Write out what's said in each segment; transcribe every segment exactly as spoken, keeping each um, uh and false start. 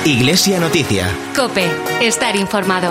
Iglesia Noticia. COPE. Estar informado.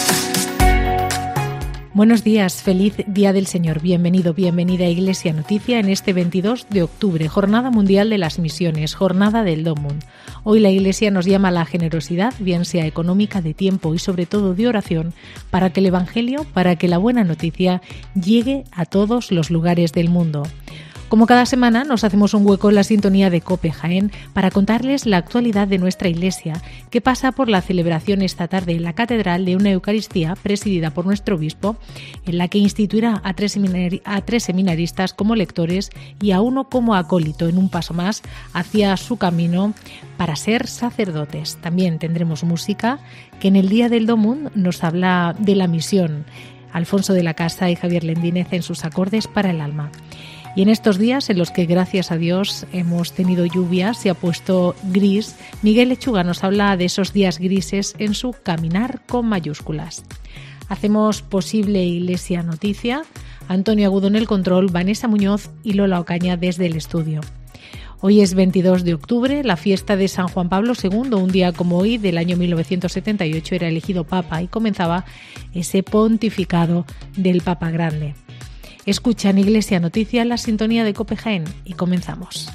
Buenos días, feliz Día del Señor. Bienvenido, bienvenida a Iglesia Noticia en este veintidós de octubre, Jornada Mundial de las Misiones, Jornada del Domum. Hoy la Iglesia nos llama a la generosidad, bien sea económica, de tiempo y sobre todo de oración, para que el Evangelio, para que la buena noticia llegue a todos los lugares del mundo. Como cada semana, nos hacemos un hueco en la sintonía de COPE Jaén para contarles la actualidad de nuestra Iglesia, que pasa por la celebración esta tarde en la Catedral de una Eucaristía presidida por nuestro obispo, en la que instituirá a tres, seminari- a tres seminaristas como lectores y a uno como acólito, en un paso más hacia su camino para ser sacerdotes. También tendremos música que en el Día del Domum nos habla de la misión. Alfonso de la Casa y Javier Lendínez en sus acordes para el alma. Y en estos días en los que, gracias a Dios, hemos tenido lluvias, se ha puesto gris, Miguel Lechuga nos habla de esos días grises en su Caminar con mayúsculas. Hacemos posible Iglesia Noticia, Antonio Agudo en el control, Vanessa Muñoz y Lola Ocaña desde el estudio. Hoy es veintidós de octubre, la fiesta de San Juan Pablo segundo. Un día como hoy, del año mil novecientos setenta y ocho, era elegido Papa y comenzaba ese pontificado del Papa Grande. Escuchan Iglesia Noticia, la sintonía de COPE Jaén, y comenzamos.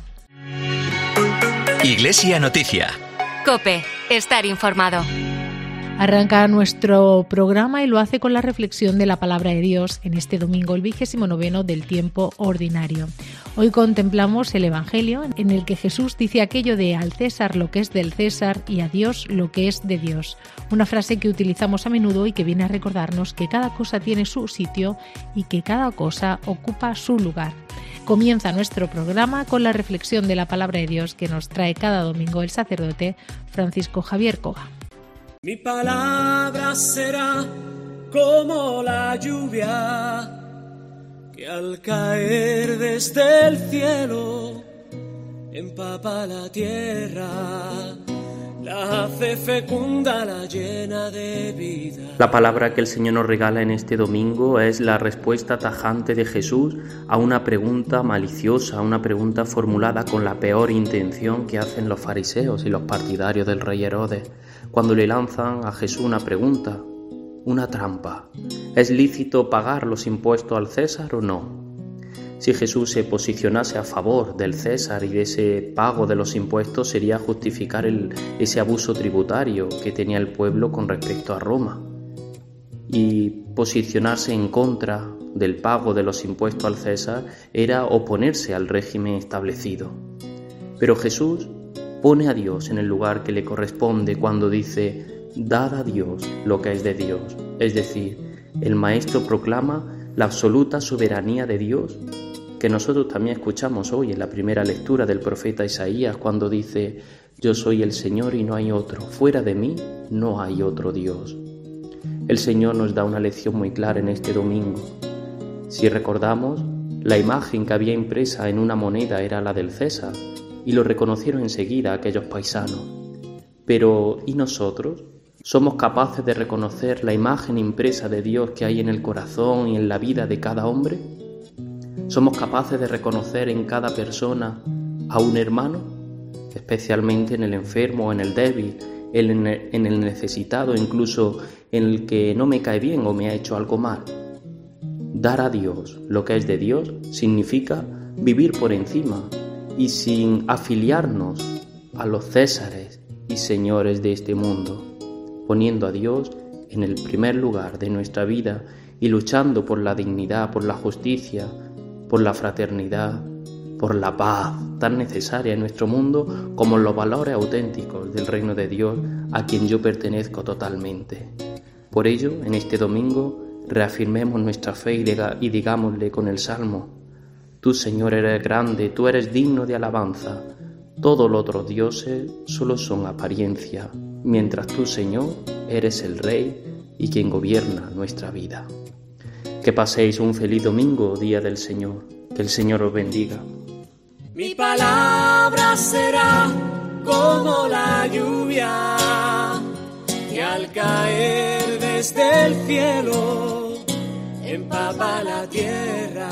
Iglesia Noticia. COPE. Estar informado. Arranca nuestro programa y lo hace con la reflexión de la Palabra de Dios en este domingo, el vigésimo noveno del tiempo ordinario. Hoy contemplamos el Evangelio en el que Jesús dice aquello de al César lo que es del César y a Dios lo que es de Dios. Una frase que utilizamos a menudo y que viene a recordarnos que cada cosa tiene su sitio y que cada cosa ocupa su lugar. Comienza nuestro programa con la reflexión de la Palabra de Dios que nos trae cada domingo el sacerdote Francisco Javier Coga. Mi palabra será como la lluvia que al caer desde el cielo empapa la tierra, la hace fecunda, la llena de vida. La palabra que el Señor nos regala en este domingo es la respuesta tajante de Jesús a una pregunta maliciosa, una pregunta formulada con la peor intención que hacen los fariseos y los partidarios del rey Herodes, cuando le lanzan a Jesús una pregunta, una trampa. ¿Es lícito pagar los impuestos al César o no? Si Jesús se posicionase a favor del César y de ese pago de los impuestos, sería justificar el, ese abuso tributario que tenía el pueblo con respecto a Roma. Y posicionarse en contra del pago de los impuestos al César era oponerse al régimen establecido. Pero Jesús pone a Dios en el lugar que le corresponde cuando dice: dad a Dios lo que es de Dios. Es decir, el Maestro proclama la absoluta soberanía de Dios, que nosotros también escuchamos hoy en la primera lectura del profeta Isaías, cuando dice: yo soy el Señor y no hay otro, fuera de mí no hay otro Dios. El Señor nos da una lección muy clara en este domingo. Si recordamos, la imagen que había impresa en una moneda era la del César, y lo reconocieron enseguida aquellos paisanos. Pero, ¿y nosotros? ¿Somos capaces de reconocer la imagen impresa de Dios que hay en el corazón y en la vida de cada hombre? ¿Somos capaces de reconocer en cada persona a un hermano, especialmente en el enfermo o en el débil, en el necesitado, incluso en el que no me cae bien o me ha hecho algo mal? Dar a Dios lo que es de Dios significa vivir por encima y sin afiliarnos a los césares y señores de este mundo, poniendo a Dios en el primer lugar de nuestra vida y luchando por la dignidad, por la justicia, por la fraternidad, por la paz tan necesaria en nuestro mundo como los valores auténticos del reino de Dios a quien yo pertenezco totalmente. Por ello, en este domingo, reafirmemos nuestra fe y digámosle con el Salmo: tú, Señor, eres grande, tú eres digno de alabanza. Todos los otros dioses solo son apariencia, mientras tú, Señor, eres el Rey y quien gobierna nuestra vida. Que paséis un feliz domingo, Día del Señor. Que el Señor os bendiga. Mi palabra será como la lluvia que al caer desde el cielo empapa la tierra,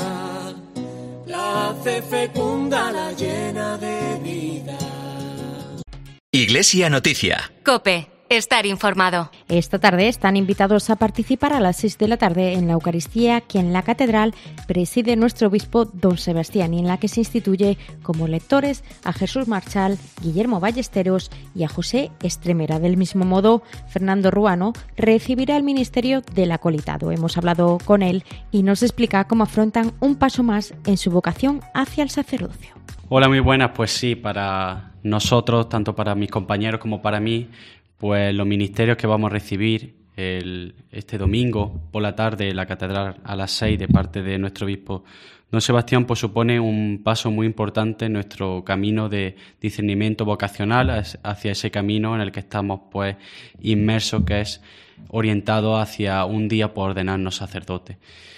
la hace fecunda, la llena de vida. Iglesia Noticia. COPE. Estar informado. Esta tarde están invitados a participar a las seis de la tarde en la Eucaristía que en la Catedral preside nuestro obispo don Sebastián y en la que se instituye como lectores a Jesús Marchal, Guillermo Ballesteros y a José Estremera. Del mismo modo, Fernando Ruano recibirá el ministerio del acolitado. Hemos hablado con él y nos explica cómo afrontan un paso más en su vocación hacia el sacerdocio. Hola, muy buenas. Pues sí, para nosotros, tanto para mis compañeros como para mí, pues los ministerios que vamos a recibir el, este domingo por la tarde en la Catedral a las seis de parte de nuestro obispo don Sebastián, pues supone un paso muy importante en nuestro camino de discernimiento vocacional hacia ese camino en el que estamos pues inmersos, que es orientado hacia un día por ordenarnos sacerdotes.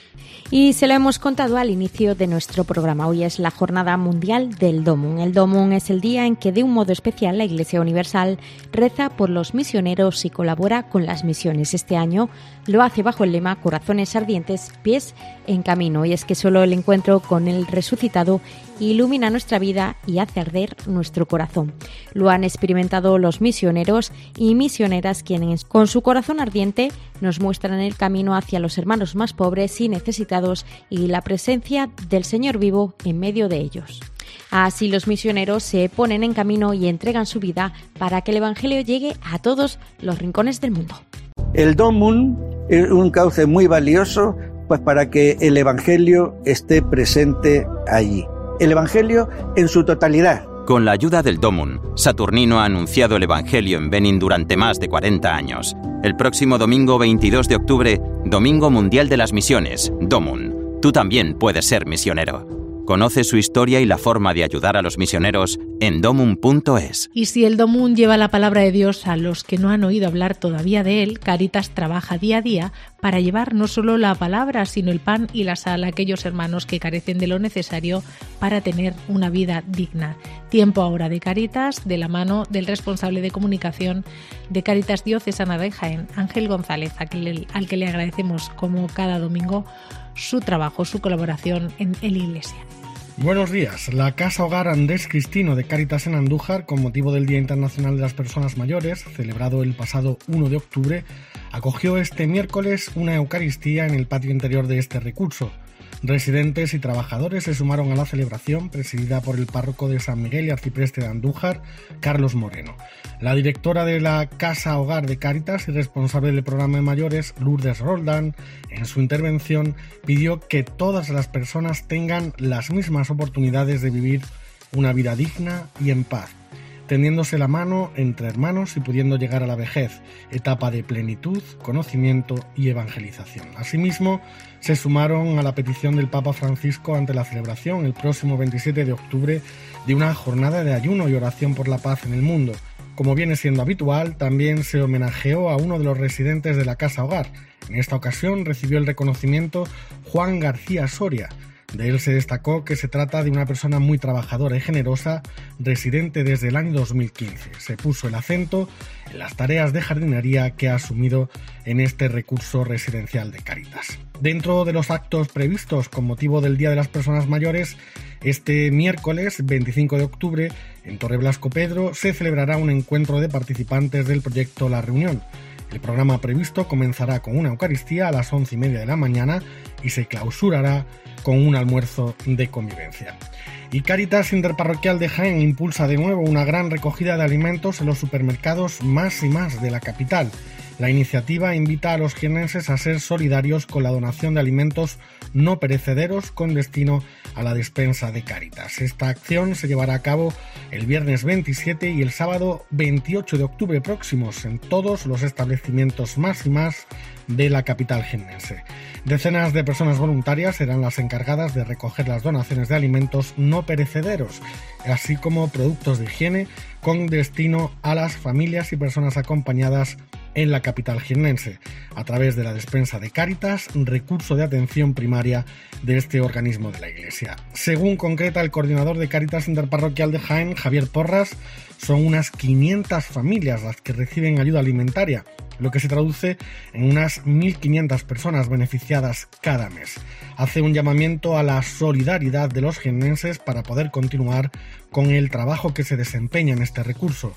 Y se lo hemos contado al inicio de nuestro programa. Hoy es la Jornada Mundial del Domum. El Domum es el día en que de un modo especial la Iglesia Universal reza por los misioneros y colabora con las misiones. Este año lo hace bajo el lema Corazones ardientes, pies en camino. Y es que solo el encuentro con el resucitado ilumina nuestra vida y hace arder nuestro corazón. Lo han experimentado los misioneros y misioneras quienes, con su corazón ardiente, nos muestran el camino hacia los hermanos más pobres y necesitados y la presencia del Señor vivo en medio de ellos. Así los misioneros se ponen en camino y entregan su vida para que el Evangelio llegue a todos los rincones del mundo. El Domum es un cauce muy valioso pues, para que el Evangelio esté presente allí. El Evangelio en su totalidad. Con la ayuda del Domum, Saturnino ha anunciado el Evangelio en Benín durante más de cuarenta años. El próximo domingo veintidós de octubre, Domingo Mundial de las Misiones, Domum. Tú también puedes ser misionero. Conoce su historia y la forma de ayudar a los misioneros en domum punto es. Y si el Domum lleva la palabra de Dios a los que no han oído hablar todavía de él, Cáritas trabaja día a día para llevar no solo la palabra, sino el pan y la sal a aquellos hermanos que carecen de lo necesario para tener una vida digna. Tiempo ahora de Cáritas, de la mano del responsable de comunicación de Cáritas Diocesana de Jaén, Ángel González, al que le, al que le agradecemos como cada domingo su trabajo, su colaboración en el Iglesia. Buenos días. La Casa Hogar Andrés Cristino de Cáritas en Andújar, con motivo del Día Internacional de las Personas Mayores, celebrado el pasado uno de octubre, acogió este miércoles una Eucaristía en el patio interior de este recurso. Residentes y trabajadores se sumaron a la celebración, presidida por el párroco de San Miguel y arcipreste de Andújar, Carlos Moreno. La directora de la Casa Hogar de Cáritas y responsable del programa de mayores, Lourdes Roldán, en su intervención pidió que todas las personas tengan las mismas oportunidades de vivir una vida digna y en paz, tendiéndose la mano entre hermanos y pudiendo llegar a la vejez, etapa de plenitud, conocimiento y evangelización. Asimismo, se sumaron a la petición del Papa Francisco ante la celebración el próximo veintisiete de octubre de una jornada de ayuno y oración por la paz en el mundo. Como viene siendo habitual, también se homenajeó a uno de los residentes de la Casa Hogar. En esta ocasión recibió el reconocimiento Juan García Soria. De él se destacó que se trata de una persona muy trabajadora y generosa, residente desde el año dos mil quince. Se puso el acento en las tareas de jardinería que ha asumido en este recurso residencial de Cáritas. Dentro de los actos previstos con motivo del Día de las Personas Mayores, este miércoles veinticinco de octubre, en Torre Blasco Pedro, se celebrará un encuentro de participantes del proyecto La Reunión. El programa previsto comenzará con una Eucaristía a las once y media de la mañana y se clausurará con un almuerzo de convivencia. Y Cáritas Interparroquial de Jaén impulsa de nuevo una gran recogida de alimentos en los supermercados más y más de la capital. La iniciativa invita a los jiennenses a ser solidarios con la donación de alimentos no perecederos con destino a la despensa de Cáritas. Esta acción se llevará a cabo el viernes veintisiete y el sábado veintiocho de octubre próximos en todos los establecimientos más y más de la capital jiennense. Decenas de personas voluntarias serán las encargadas de recoger las donaciones de alimentos no perecederos, así como productos de higiene con destino a las familias y personas acompañadas en la capital jiennense, a través de la despensa de Cáritas, recurso de atención primaria de este organismo de la Iglesia. Según concreta el coordinador de Cáritas Interparroquial de Jaén, Javier Porras, son unas quinientas familias las que reciben ayuda alimentaria, lo que se traduce en unas mil quinientas personas beneficiadas cada mes. Hace un llamamiento a la solidaridad de los jiennenses para poder continuar con el trabajo que se desempeña en este recurso.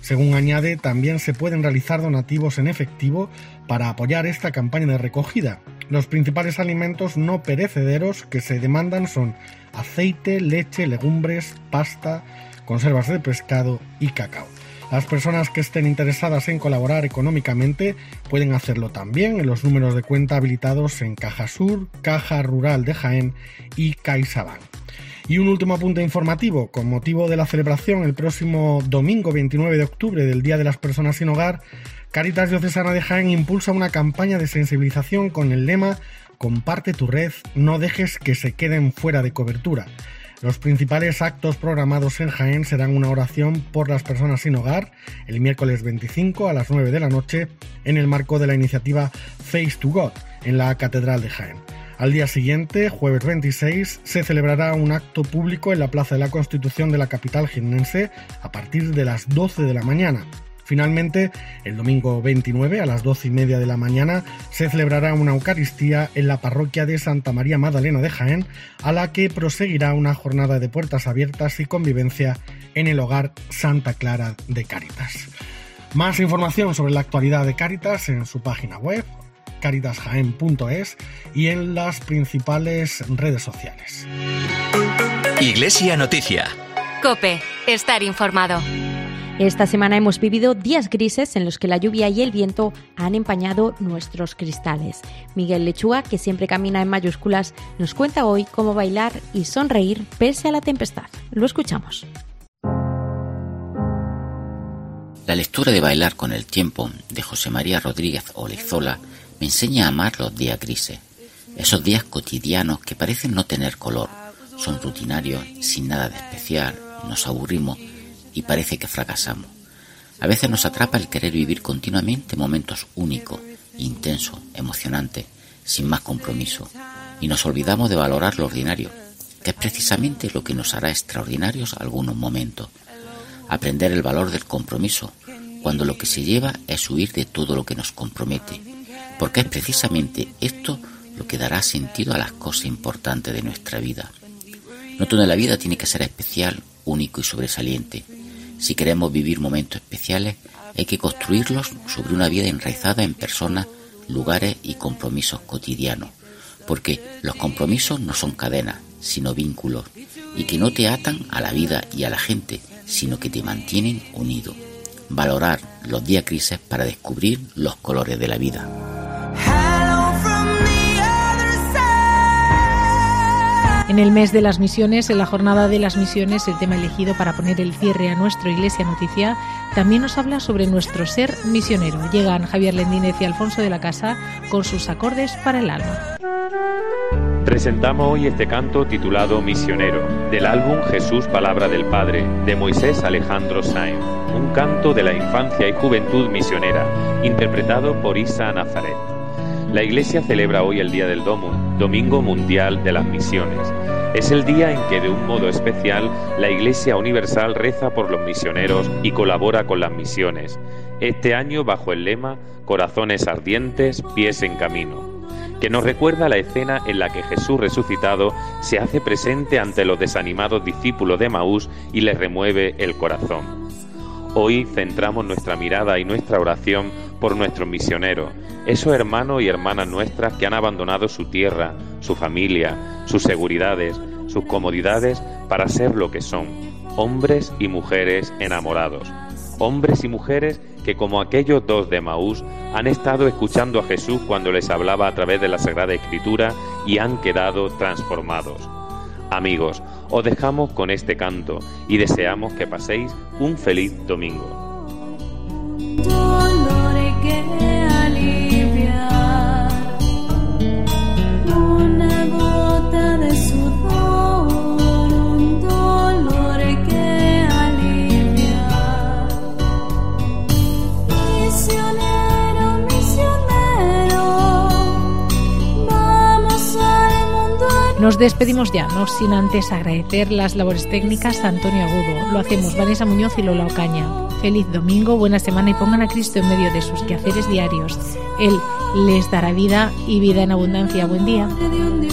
Según añade, también se pueden realizar donativos en efectivo para apoyar esta campaña de recogida. Los principales alimentos no perecederos que se demandan son aceite, leche, legumbres, pasta, conservas de pescado y cacao. Las personas que estén interesadas en colaborar económicamente pueden hacerlo también en los números de cuenta habilitados en Cajasur, Caja Rural de Jaén y CaixaBank. Y un último apunte informativo, con motivo de la celebración el próximo domingo veintinueve de octubre del Día de las Personas Sin Hogar, Cáritas Diocesana de Jaén impulsa una campaña de sensibilización con el lema «Comparte tu red, no dejes que se queden fuera de cobertura». Los principales actos programados en Jaén serán una oración por las personas sin hogar el miércoles veinticinco a las nueve de la noche en el marco de la iniciativa Face to God en la Catedral de Jaén. Al día siguiente, jueves veintiséis, se celebrará un acto público en la Plaza de la Constitución de la capital jiennense a partir de las doce de la mañana. Finalmente, el domingo veintinueve a las doce y media de la mañana se celebrará una Eucaristía en la parroquia de Santa María Magdalena de Jaén, a la que proseguirá una jornada de puertas abiertas y convivencia en el hogar Santa Clara de Cáritas. Más información sobre la actualidad de Cáritas en su página web, cáritas jaén punto es, y en las principales redes sociales. Iglesia Noticia. COPE. Estar informado. Esta semana hemos vivido días grises en los que la lluvia y el viento han empañado nuestros cristales. Miguel Lechuga, que siempre camina en mayúsculas, nos cuenta hoy cómo bailar y sonreír pese a la tempestad. Lo escuchamos. La lectura de Bailar con el tiempo, de José María Rodríguez Olezola, me enseña a amar los días grises. Esos días cotidianos que parecen no tener color, son rutinarios, sin nada de especial, nos aburrimos y parece que fracasamos. A veces nos atrapa el querer vivir continuamente momentos únicos, intensos, emocionantes, sin más compromiso, y nos olvidamos de valorar lo ordinario, que es precisamente lo que nos hará extraordinarios algunos momentos. Aprender el valor del compromiso, cuando lo que se lleva es huir de todo lo que nos compromete, porque es precisamente esto lo que dará sentido a las cosas importantes de nuestra vida. No toda la vida tiene que ser especial, único y sobresaliente. Si queremos vivir momentos especiales, hay que construirlos sobre una vida enraizada en personas, lugares y compromisos cotidianos, porque los compromisos no son cadenas, sino vínculos, y que no te atan a la vida y a la gente, sino que te mantienen unido. Valorar los días grises para descubrir los colores de la vida. En el mes de las misiones, en la jornada de las misiones, el tema elegido para poner el cierre a nuestra Iglesia Noticia también nos habla sobre nuestro ser misionero. Llegan Javier Lendínez y Alfonso de la Casa con sus acordes para el alma. Presentamos hoy este canto titulado Misionero, del álbum Jesús, Palabra del Padre, de Moisés Alejandro Sáenz, un canto de la infancia y juventud misionera, interpretado por Isa Nazaret. La Iglesia celebra hoy el Día del Dómun, Domingo Mundial de las Misiones. Es el día en que de un modo especial la Iglesia Universal reza por los misioneros y colabora con las misiones. Este año bajo el lema Corazones ardientes, pies en camino, que nos recuerda la escena en la que Jesús resucitado se hace presente ante los desanimados discípulos de Emaús y les remueve el corazón. Hoy centramos nuestra mirada y nuestra oración por nuestros misioneros, esos hermanos y hermanas nuestras que han abandonado su tierra, su familia, sus seguridades, sus comodidades para ser lo que son, hombres y mujeres enamorados. Hombres y mujeres que, como aquellos dos de Emaús, han estado escuchando a Jesús cuando les hablaba a través de la Sagrada Escritura y han quedado transformados. Amigos, os dejamos con este canto y deseamos que paséis un feliz domingo. Dolor que alivia, una gota de sudor, un dolor que alivia. Misionero, misionero, vamos al mundo. Nos despedimos ya, no sin antes agradecer las labores técnicas a Antonio Agudo. Lo hacemos Vanessa Muñoz y Lola Ocaña. Feliz domingo, buena semana y pongan a Cristo en medio de sus quehaceres diarios. Él les dará vida y vida en abundancia. Buen día.